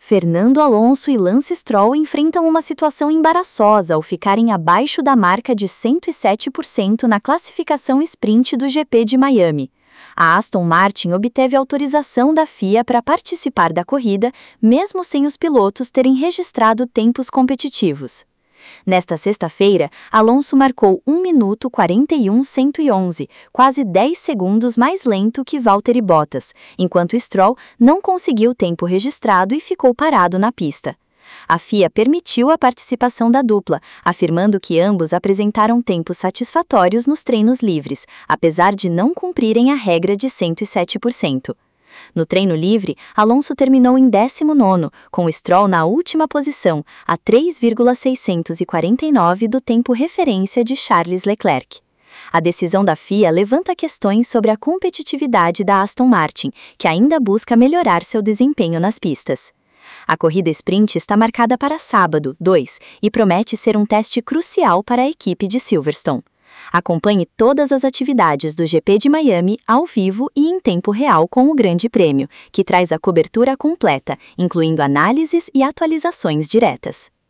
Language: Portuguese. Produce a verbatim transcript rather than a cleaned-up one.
Fernando Alonso e Lance Stroll enfrentam uma situação embaraçosa ao ficarem abaixo da marca de cento e sete por cento na classificação sprint do G P de Miami. A Aston Martin obteve autorização da F I A para participar da corrida, mesmo sem os pilotos terem registrado tempos competitivos. Nesta sexta-feira, Alonso marcou um minuto quarenta e um ponto cento e onze, quase dez segundos mais lento que Valtteri Bottas, enquanto Stroll não conseguiu tempo registrado e ficou parado na pista. A F I A permitiu a participação da dupla, afirmando que ambos apresentaram tempos satisfatórios nos treinos livres, apesar de não cumprirem a regra de cento e sete por cento. No treino livre, Alonso terminou em décimo nono, com Stroll na última posição, a três vírgula seiscentos e quarenta e nove do tempo referência de Charles Leclerc. A decisão da F I A levanta questões sobre a competitividade da Aston Martin, que ainda busca melhorar seu desempenho nas pistas. A corrida sprint está marcada para sábado, dois, e promete ser um teste crucial para a equipe de Silverstone. Acompanhe todas as atividades do G P de Miami ao vivo e em tempo real com o Grande Prêmio, que traz a cobertura completa, incluindo análises e atualizações diretas.